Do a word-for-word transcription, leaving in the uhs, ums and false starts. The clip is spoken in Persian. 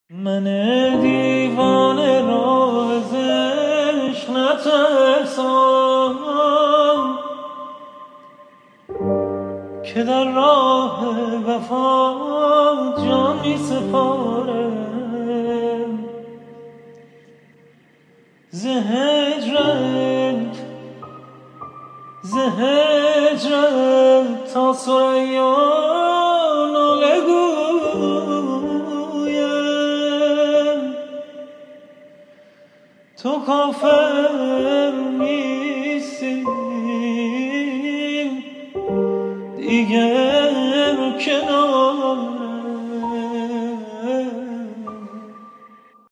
من دیوانه راه عشق نترسم که در راه وفا جان می سپارم ز هجرت ز هجرت تا ثریا ناله گویم تو کافر نیستی دیگه